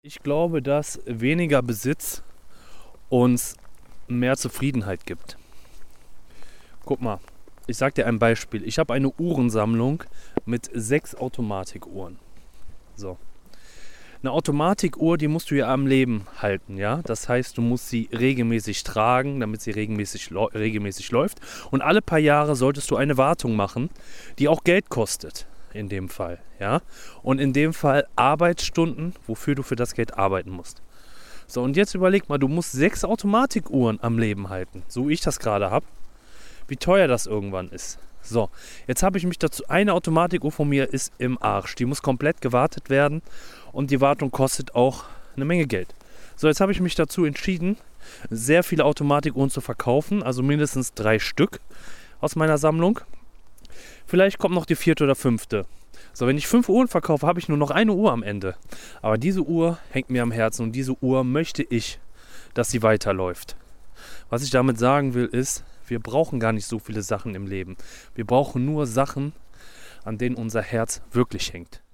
Ich glaube, dass weniger Besitz uns mehr Zufriedenheit gibt. Guck mal, ich sag dir ein Beispiel. Ich habe eine Uhrensammlung mit 6 Automatikuhren. So. Eine Automatikuhr, die musst du ja am Leben halten, ja. Das heißt, du musst sie regelmäßig tragen, damit sie regelmäßig läuft. Und alle paar Jahre solltest du eine Wartung machen, die auch Geld kostet. In dem Fall, ja. Und in dem Fall Arbeitsstunden, wofür du für das Geld arbeiten musst. So, und jetzt überleg mal, du musst 6 Automatikuhren am Leben halten, so wie ich das gerade habe. Wie teuer das irgendwann ist. So, jetzt habe ich mich dazu, eine Automatikuhr von mir ist im Arsch. Die muss komplett gewartet werden und die Wartung kostet auch eine Menge Geld. So, jetzt habe ich mich dazu entschieden, sehr viele Automatikuhren zu verkaufen, also mindestens 3 Stück aus meiner Sammlung. Vielleicht kommt noch die 4. oder 5. So, wenn ich 5 Uhren verkaufe, habe ich nur noch eine Uhr am Ende. Aber diese Uhr hängt mir am Herzen und diese Uhr möchte ich, dass sie weiterläuft. Was ich damit sagen will, ist, wir brauchen gar nicht so viele Sachen im Leben. Wir brauchen nur Sachen, an denen unser Herz wirklich hängt.